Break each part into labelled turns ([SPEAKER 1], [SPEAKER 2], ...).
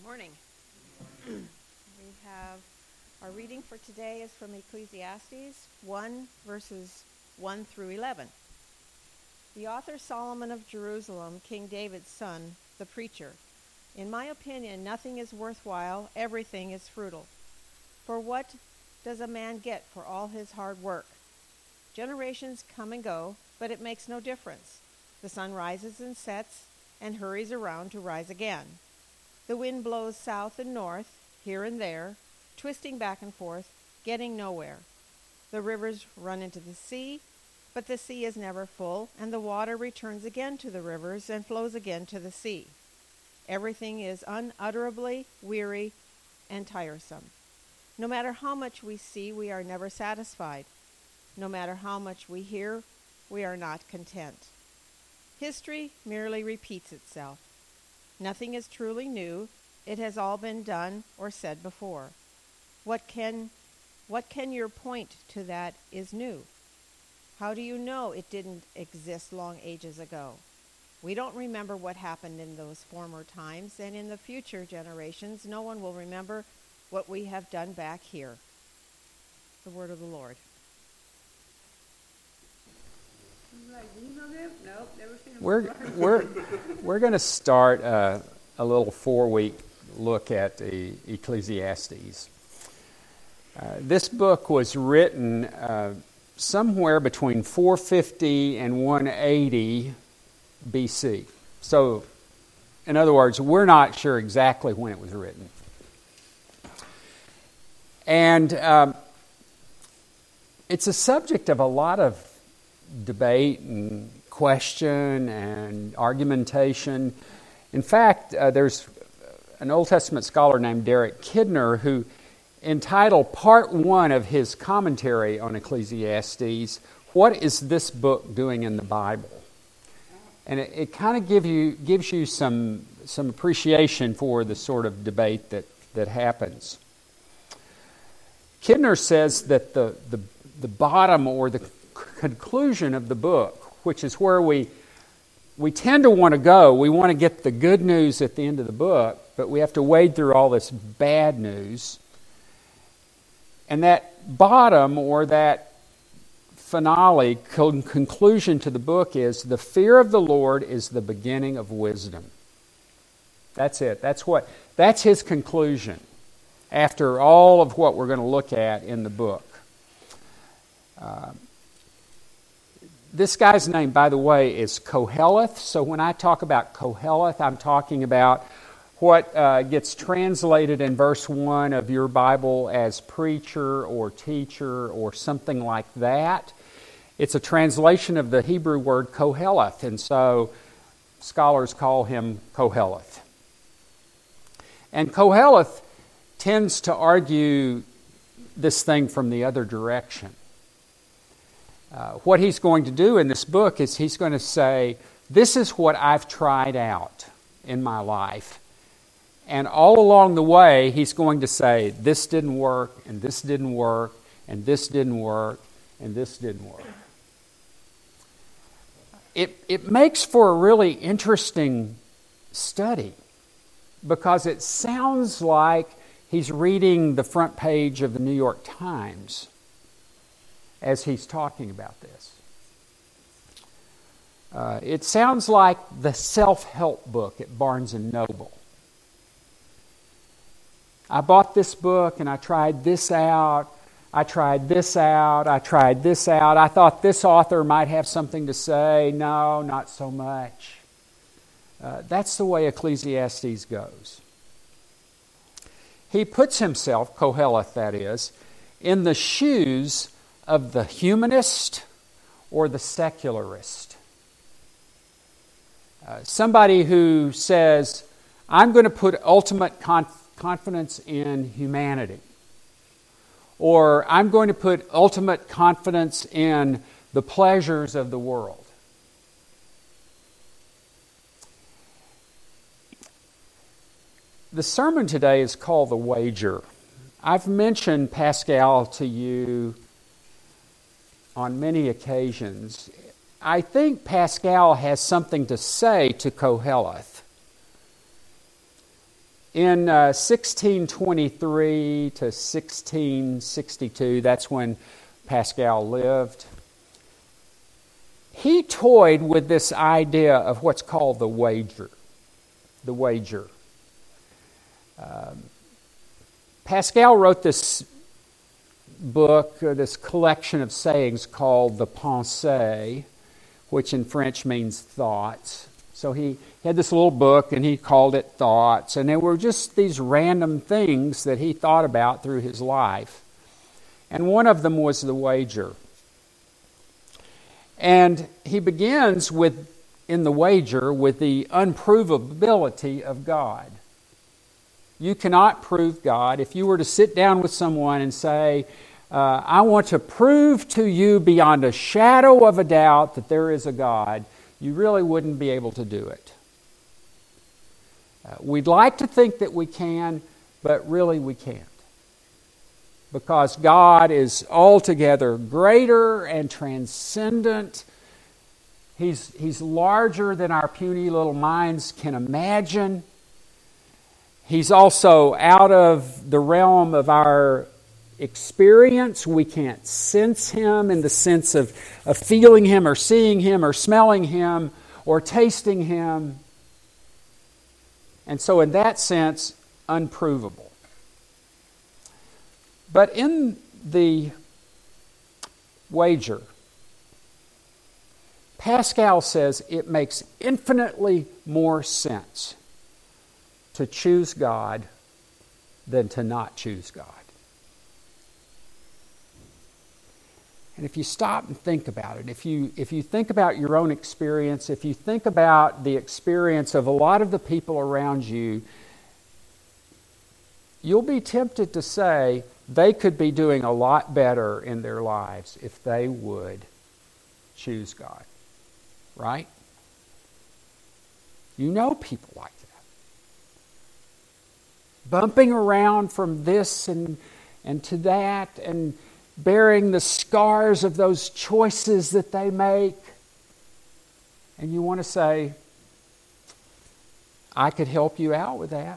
[SPEAKER 1] Morning. We have our reading for today is from Ecclesiastes 1 verses 1 through 11. The author Solomon of Jerusalem, King David's son, the preacher. In my opinion, nothing is worthwhile, everything is futile. For what does a man get for all his hard work? Generations come and go, but it makes no difference. The sun rises and sets and hurries around to rise again. The wind blows south and north, here and there, twisting back and forth, getting nowhere. The rivers run into the sea, but the sea is never full, and the water returns again to the rivers and flows again to the sea. Everything is unutterably weary and tiresome. No matter how much we see, we are never satisfied. No matter how much we hear, we are not content. History merely repeats itself. Nothing is truly new. It has all been done or said before. What can your point to that is new? How do you know it didn't exist long ages ago? We don't remember what happened in those former times, and in the future generations, no one will remember what we have done back here. The word of the Lord.
[SPEAKER 2] We're going to start a little 4-week look at Ecclesiastes. This book was written somewhere between 450 and 180 BC. So, in other words, we're not sure exactly when it was written. And it's a subject of a lot of debate and question and argumentation. In fact, there's an Old Testament scholar named Derek Kidner who entitled part 1 of his commentary on Ecclesiastes, "What is this book doing in the Bible?" And it kind of gives you some appreciation for the sort of debate that happens. Kidner says that the bottom or the conclusion of the book, which is where we tend to want to go. We want to get the good news at the end of the book, but we have to wade through all this bad news. And that bottom or that finale conclusion to the book is the fear of the Lord is the beginning of wisdom. That's it. That's his conclusion after all of what we're going to look at in the book. This guy's name, by the way, is Koheleth. So when I talk about Koheleth, I'm talking about what gets translated in verse 1 of your Bible as preacher or teacher or something like that. It's a translation of the Hebrew word Koheleth, and so scholars call him Koheleth. And Koheleth tends to argue this thing from the other direction. What he's going to do in this book is he's going to say, this is what I've tried out in my life. And all along the way, he's going to say, this didn't work, and this didn't work, and this didn't work, and this didn't work. It makes for a really interesting study because it sounds like he's reading the front page of the New York Times as he's talking about this. It sounds like the self-help book at Barnes & Noble. I bought this book and I tried this out. I tried this out. I tried this out. I thought this author might have something to say. No, not so much. That's the way Ecclesiastes goes. He puts himself, Koheleth that is, in the shoes of the humanist or the secularist. Somebody who says, I'm going to put ultimate confidence in humanity. Or I'm going to put ultimate confidence in the pleasures of the world. The sermon today is called The Wager. I've mentioned Pascal to you on many occasions. I think Pascal has something to say to Koheleth. In 1623 to 1662, that's when Pascal lived, he toyed with this idea of what's called the wager. The wager. Pascal wrote this book, this collection of sayings called the Pensées, which in French means thoughts. So he had this little book and he called it Thoughts, and they were just these random things that he thought about through his life. And one of them was the wager. And he begins in the wager with the unprovability of God. You cannot prove God. If you were to sit down with someone and say, I want to prove to you beyond a shadow of a doubt that there is a God, you really wouldn't be able to do it. We'd like to think that we can, but really we can't. Because God is altogether greater and transcendent. He's larger than our puny little minds can imagine. He's also out of the realm of our experience. We can't sense Him in the sense of feeling Him or seeing Him or smelling Him or tasting Him. And so in that sense, unprovable. But in the wager, Pascal says it makes infinitely more sense to choose God than to not choose God. And if you stop and think about it, if you think about your own experience, if you think about the experience of a lot of the people around you, you'll be tempted to say they could be doing a lot better in their lives if they would choose God. Right? You know people like that. Bumping around from this and to that and bearing the scars of those choices that they make. And you want to say, I could help you out with that.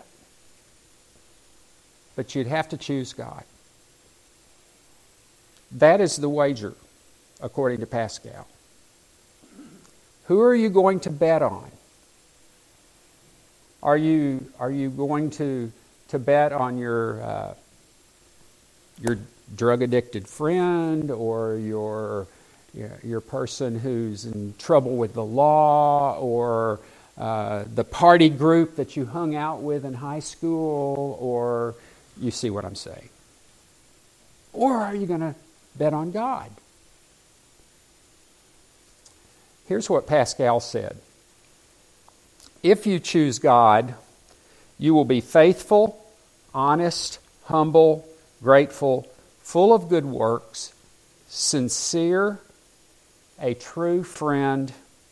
[SPEAKER 2] But you'd have to choose God. That is the wager, according to Pascal. Who are you going to bet on? Are you going to bet on your drug-addicted friend or your person who's in trouble with the law or the party group that you hung out with in high school, or you see what I'm saying? Or are you going to bet on God? Here's what Pascal said. If you choose God, you will be faithful, honest, humble, grateful, full of good works, sincere, a true friend.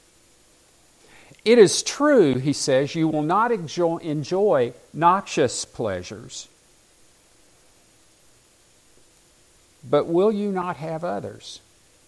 [SPEAKER 2] It is true, he says, you will not enjoy noxious pleasures. But will you not have others?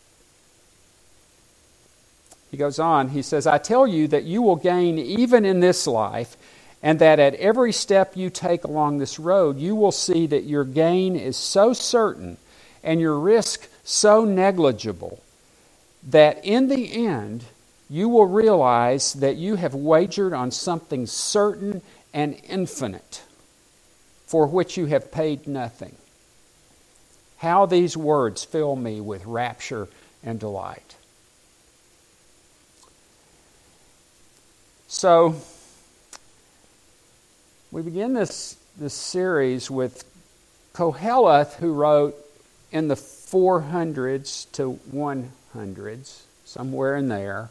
[SPEAKER 2] He goes on, he says, I tell you that you will gain even in this life, and that at every step you take along this road, you will see that your gain is so certain and your risk so negligible that in the end you will realize that you have wagered on something certain and infinite for which you have paid nothing. How these words fill me with rapture and delight. So, we begin this series with Koheleth, who wrote in the 400s to 100s, somewhere in there,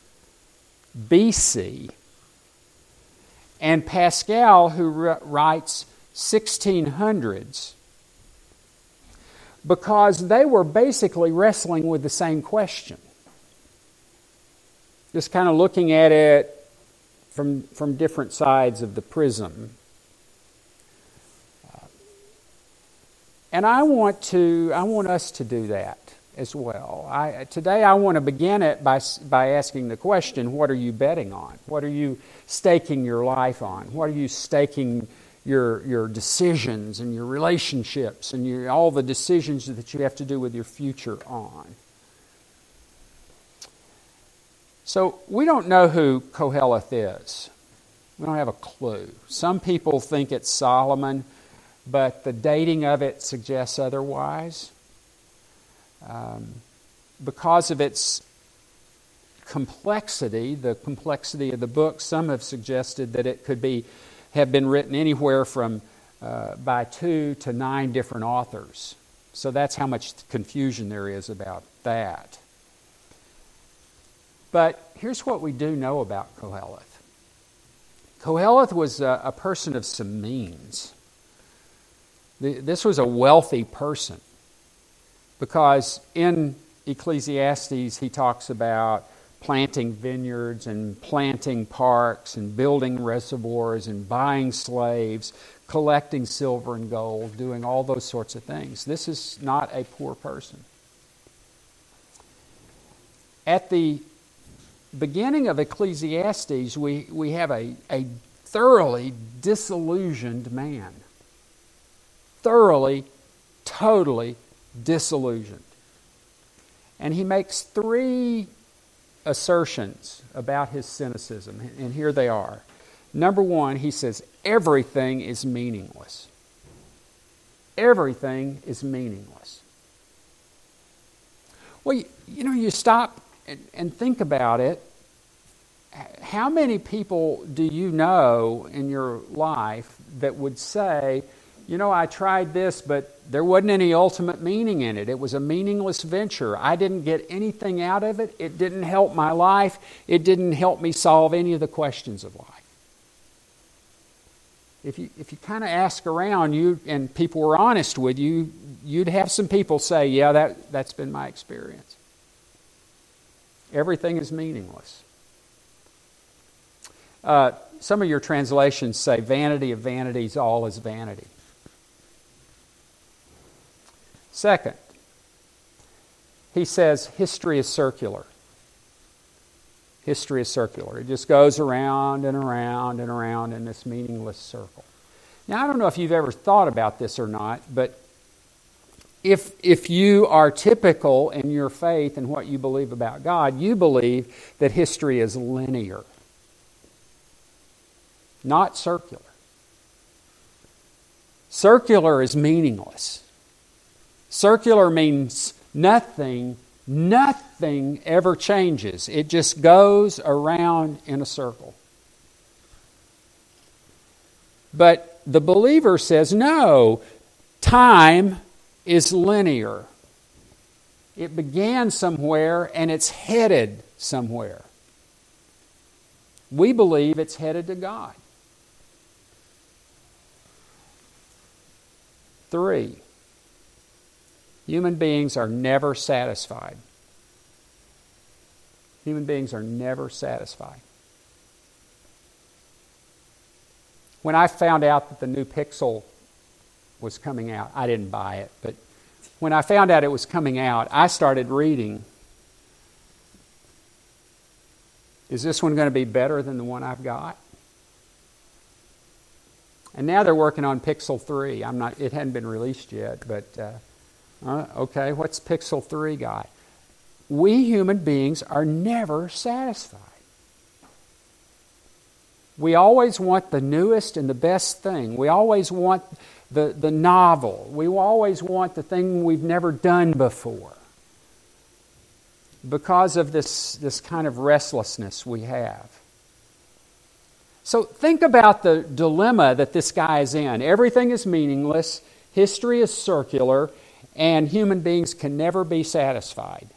[SPEAKER 2] BC, and Pascal, who writes 1600s, because they were basically wrestling with the same question. Just kind of looking at it from different sides of the prism. And I want us to do that as well. Today I want to begin it by asking the question, what are you betting on? What are you staking your life on? What are you staking your decisions and your relationships and all the decisions that you have to do with your future on. So we don't know who Koheleth is. We don't have a clue. Some people think it's Solomon, but the dating of it suggests otherwise. Because of its complexity, the complexity of the book, some have suggested that it could have been written anywhere from by 2 to 9 different authors. So that's how much confusion there is about that. But here's what we do know about Koheleth. Koheleth was a person of some means. This was a wealthy person, because in Ecclesiastes he talks about planting vineyards and planting parks and building reservoirs and buying slaves, collecting silver and gold, doing all those sorts of things. This is not a poor person. At the beginning of Ecclesiastes, we have a thoroughly disillusioned man. Thoroughly, totally disillusioned. And he makes 3 assertions about his cynicism, and here they are. Number 1, he says, everything is meaningless. Everything is meaningless. Well, you stop and think about it. How many people do you know in your life that would say, I tried this, but there wasn't any ultimate meaning in it. It was a meaningless venture. I didn't get anything out of it. It didn't help my life. It didn't help me solve any of the questions of life. If you kind of ask around, and people were honest with you, you'd have some people say, yeah, that's been my experience. Everything is meaningless. Some of your translations say, vanity of vanities, all is vanity. Second, he says history is circular. History is circular. It just goes around and around and around in this meaningless circle. Now, I don't know if you've ever thought about this or not, but if you are typical in your faith and what you believe about God, you believe that history is linear, not circular. Circular is meaningless. Circular means nothing ever changes. It just goes around in a circle. But the believer says, no, time is linear. It began somewhere and it's headed somewhere. We believe it's headed to God. 3, human beings are never satisfied. Human beings are never satisfied. When I found out that the new Pixel was coming out, I didn't buy it, but when I found out it was coming out, I started reading. Is this one going to be better than the one I've got? And now they're working on Pixel 3. It hadn't been released yet, but okay, what's Pixel 3 got? We human beings are never satisfied. We always want the newest and the best thing. We always want the novel. We always want the thing we've never done before, because of this kind of restlessness we have. So think about the dilemma that this guy is in. Everything is meaningless, history is circular, and human beings can never be satisfied.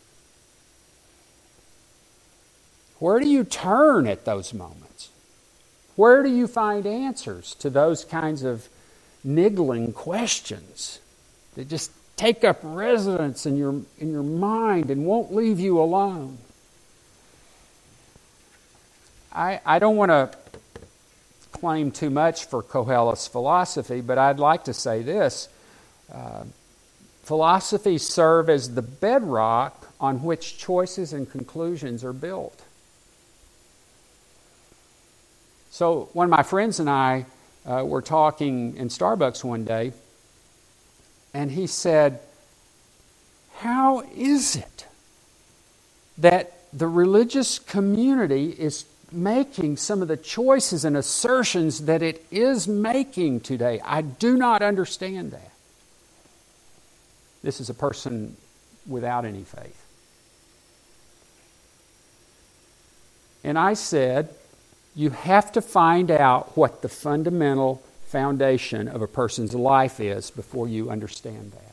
[SPEAKER 2] Where do you turn at those moments? Where do you find answers to those kinds of niggling questions that just take up residence in your mind and won't leave you alone? I don't want to claim too much for Koheleth's philosophy, but I'd like to say this. Philosophies serve as the bedrock on which choices and conclusions are built. So when my friends and I were talking in Starbucks one day, and he said, "How is it that the religious community is making some of the choices and assertions that it is making today? I do not understand that." This is a person without any faith. And I said, you have to find out what the fundamental foundation of a person's life is before you understand that.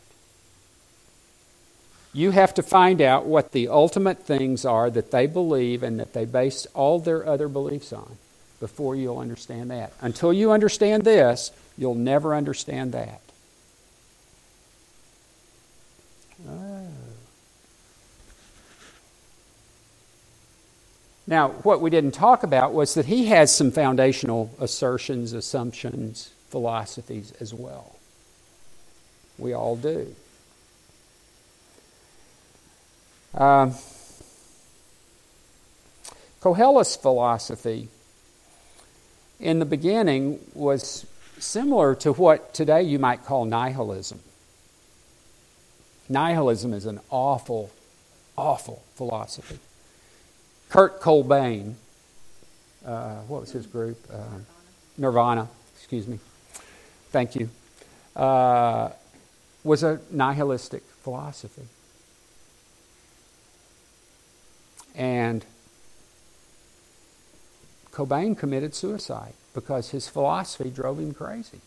[SPEAKER 2] You have to find out what the ultimate things are that they believe and that they base all their other beliefs on before you'll understand that. Until you understand this, you'll never understand that. Now, what we didn't talk about was that he has some foundational assertions, assumptions, philosophies as well. We all do. Kohelet's philosophy in the beginning was similar to what today you might call nihilism. Nihilism is an awful, awful philosophy. Kurt Cobain, what was his group? Nirvana, excuse me. Thank you. Was a nihilistic philosophy. And Cobain committed suicide because his philosophy drove him crazy.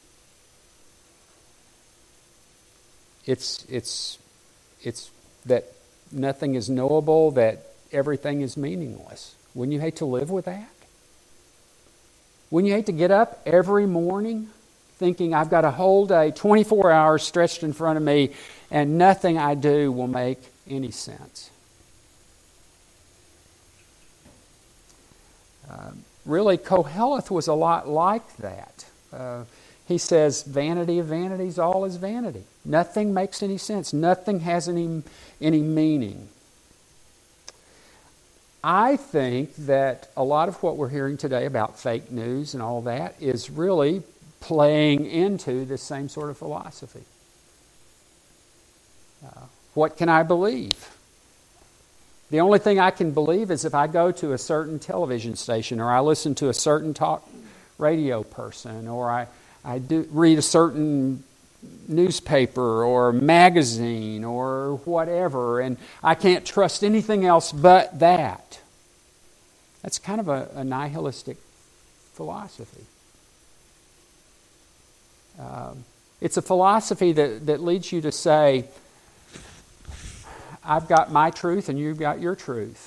[SPEAKER 2] It's that nothing is knowable, that everything is meaningless. Wouldn't you hate to live with that? Wouldn't you hate to get up every morning thinking I've got a whole day, 24 hours stretched in front of me, and nothing I do will make any sense? Really, Kohelet was a lot like that. He says, vanity of vanities, all is vanity. Nothing makes any sense. Nothing has any meaning. I think that a lot of what we're hearing today about fake news and all that is really playing into this same sort of philosophy. What can I believe? The only thing I can believe is if I go to a certain television station, or I listen to a certain talk radio person, or I do read a certain newspaper or magazine or whatever, and I can't trust anything else but that. That's kind of a nihilistic philosophy. It's a philosophy that leads you to say, I've got my truth and you've got your truth.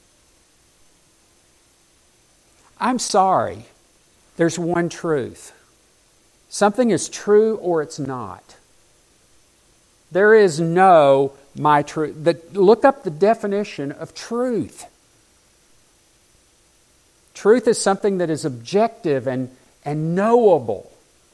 [SPEAKER 2] I'm sorry. There's one truth. Something is true or it's not. There is no my truth. Look up the definition of truth. Truth is something that is objective and knowable.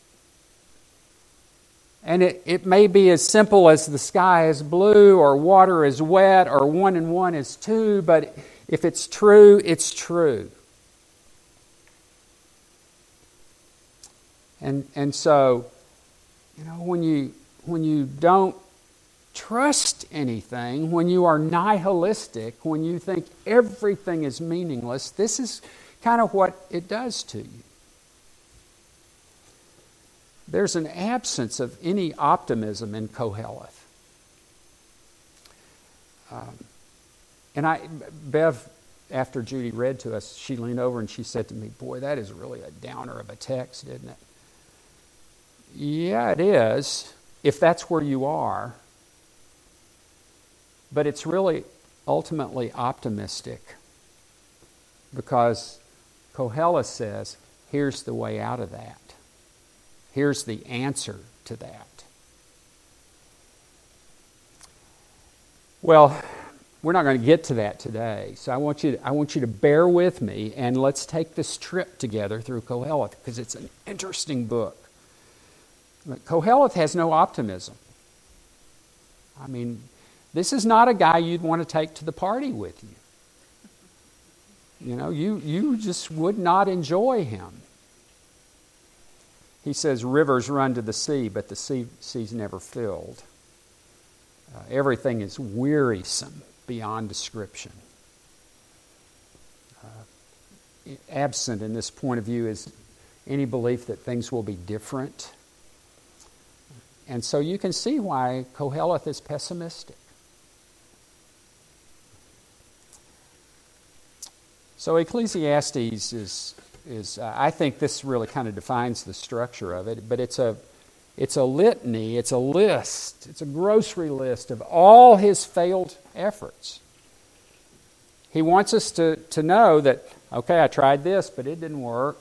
[SPEAKER 2] And it may be as simple as the sky is blue or water is wet or 1 and 1 is 2, but if it's true, it's true. And so, when you don't trust anything, when you are nihilistic, when you think everything is meaningless, this is kind of what it does to you. There's an absence of any optimism in Kohelet. Bev, after Judy read to us, she leaned over and she said to me, "Boy, that is really a downer of a text, isn't it?" Yeah, it is, if that's where you are. But it's really ultimately optimistic, because Kohelet says, here's the way out of that. Here's the answer to that. Well, we're not going to get to that today, so I want you to bear with me, and let's take this trip together through Kohelet, because it's an interesting book. But Kohelet has no optimism. I mean, this is not a guy you'd want to take to the party with you. You just would not enjoy him. He says, rivers run to the sea, but the sea's never filled. Everything is wearisome beyond description. Absent in this point of view is any belief that things will be different. And so you can see why Koheleth is pessimistic. So Ecclesiastes is I think this really kind of defines the structure of it, but it's a litany, it's a list, it's a grocery list of all his failed efforts. He wants us to know that, okay, I tried this, but it didn't work.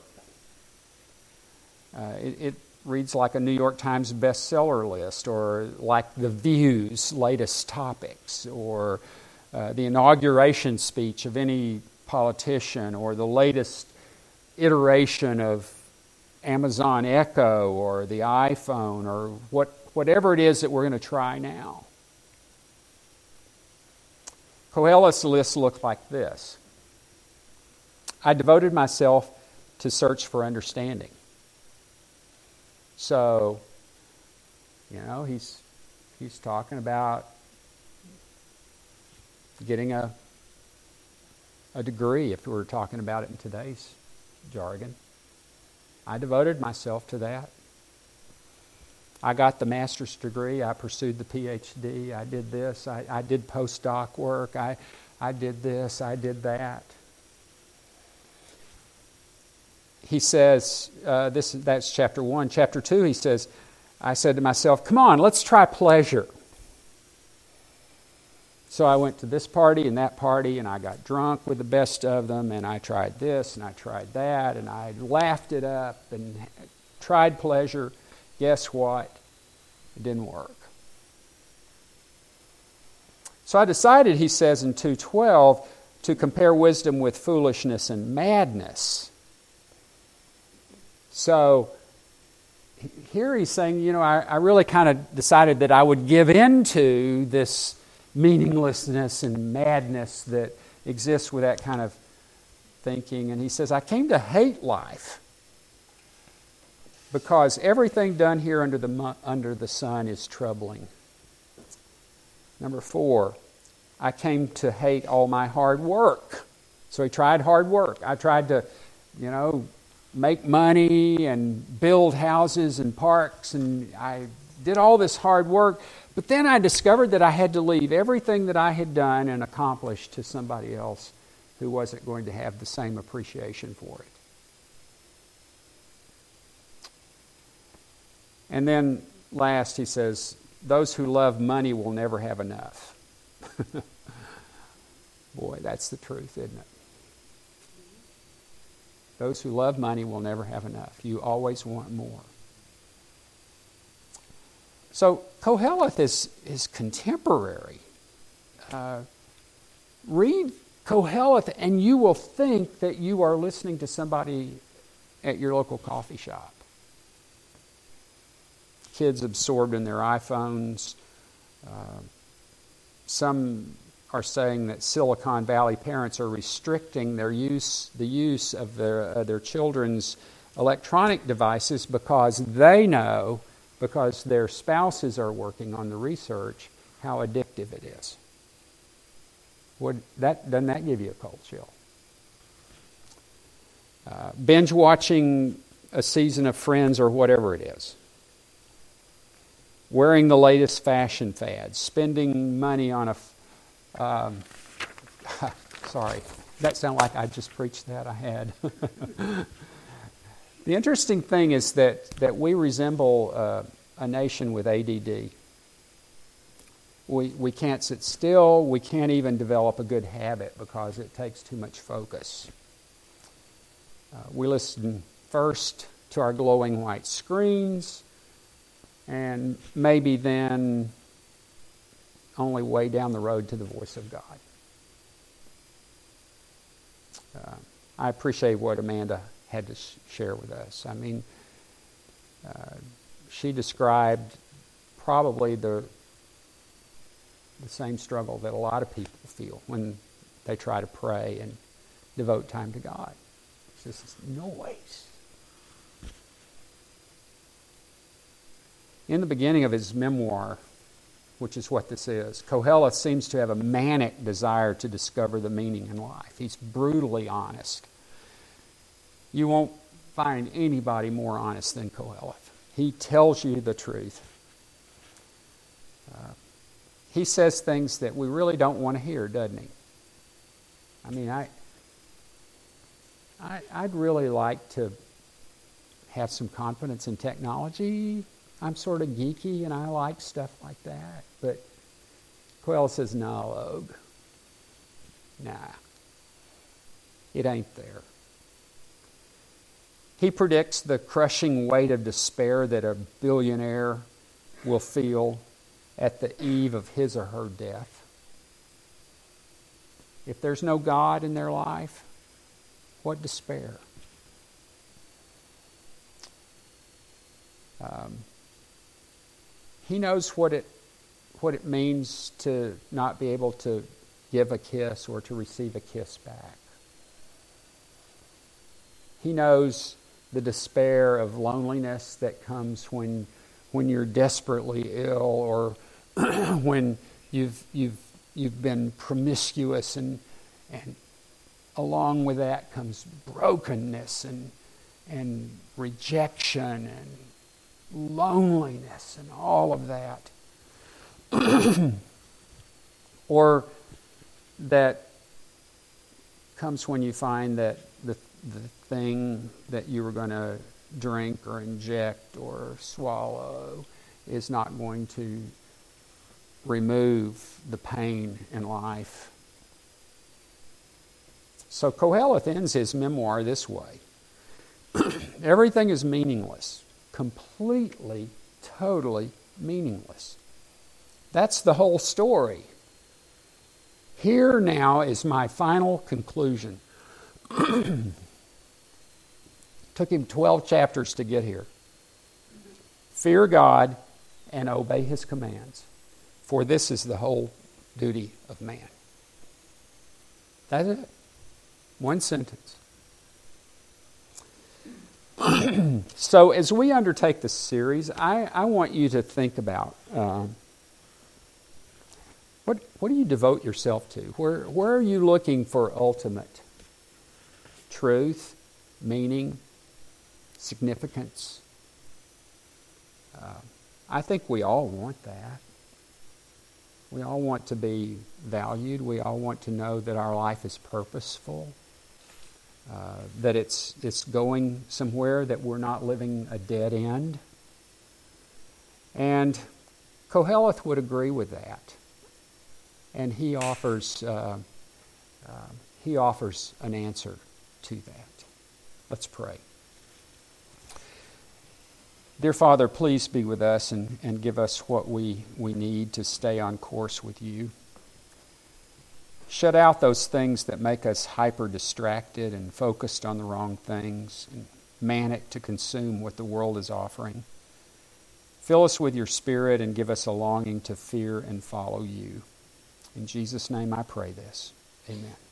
[SPEAKER 2] It reads like a New York Times bestseller list, or like The View's latest topics, or the inauguration speech of any politician, or the latest iteration of Amazon Echo or the iPhone, or whatever it is that we're going to try now. Koheleth's list looked like this. I devoted myself to search for understanding. So, he's talking about getting a degree, if we were talking about it in today's jargon. I devoted myself to that. I got the master's degree. I pursued the PhD. I did this. I did postdoc work. I did this. I did that. He says, that's chapter 1. Chapter 2, he says, I said to myself, come on, let's try pleasure. So I went to this party and that party, and I got drunk with the best of them, and I tried this and I tried that, and I laughed it up and tried pleasure. Guess what? It didn't work. So I decided, he says in 2:12, to compare wisdom with foolishness and madness. So here he's saying, I really kind of decided that I would give in to this meaninglessness and madness that exists with that kind of thinking. And he says, I came to hate life because everything done here under the sun is troubling. Number 4, I came to hate all my hard work. So he tried hard work. I tried to, make money and build houses and parks, and I did all this hard work. But then I discovered that I had to leave everything that I had done and accomplished to somebody else who wasn't going to have the same appreciation for it. And then last, he says, those who love money will never have enough. Boy, that's the truth, isn't it? Those who love money will never have enough. You always want more. So Koheleth is contemporary. Read Koheleth and you will think that you are listening to somebody at your local coffee shop. Kids absorbed in their iPhones. Some are saying that Silicon Valley parents are restricting the use of their children's electronic devices because they know, because their spouses are working on the research, how addictive it is. Doesn't that give you a cold chill? Binge watching a season of Friends or whatever it is. Wearing the latest fashion fads. Spending money on sorry, that sounded like I just preached that. I had. The interesting thing is that we resemble a nation with ADD. We can't sit still. We can't even develop a good habit because it takes too much focus. We listen first to our glowing white screens, and maybe then only way down the road to the voice of God. I appreciate what Amanda had to share with us. I mean, she described probably the same struggle that a lot of people feel when they try to pray and devote time to God. It's just noise. In the beginning of his memoir, which is what this is, Koheleth seems to have a manic desire to discover the meaning in life. He's brutally honest. You won't find anybody more honest than Koheleth. He tells you the truth. He says things that we really don't want to hear, doesn't he? I mean, I'd really like to have some confidence in technology. I'm sort of geeky and I like stuff like that. But Koheleth says, no, Og. Nah. It ain't there. He predicts the crushing weight of despair that a billionaire will feel at the eve of his or her death. If there's no God in their life, what despair? He knows what it means to not be able to give a kiss or to receive a kiss back. He knows the despair of loneliness that comes when you're desperately ill, or when you've been promiscuous, and along with that comes brokenness and rejection and loneliness and all of that. Or that comes when you find that the thing that you were going to drink or inject or swallow is not going to remove the pain in life. So Koheleth ends his memoir this way. Everything is meaningless. Completely, totally meaningless. That's the whole story. Here now is my final conclusion. Took him 12 chapters to get here. Fear God and obey His commands, for this is the whole duty of man. That's it. One sentence. So as we undertake this series, I want you to think about what do you devote yourself to? Where are you looking for ultimate truth, meaning, significance? I think we all want that. We all want to be valued. We all want to know that our life is purposeful, that it's going somewhere, that we're not living a dead end. And Koheleth would agree with that. And he offers an answer to that. Let's pray. Dear Father, please be with us and give us what we need to stay on course with you. Shut out those things that make us hyper-distracted and focused on the wrong things, and manic to consume what the world is offering. Fill us with your Spirit and give us a longing to fear and follow you. In Jesus' name I pray this. Amen.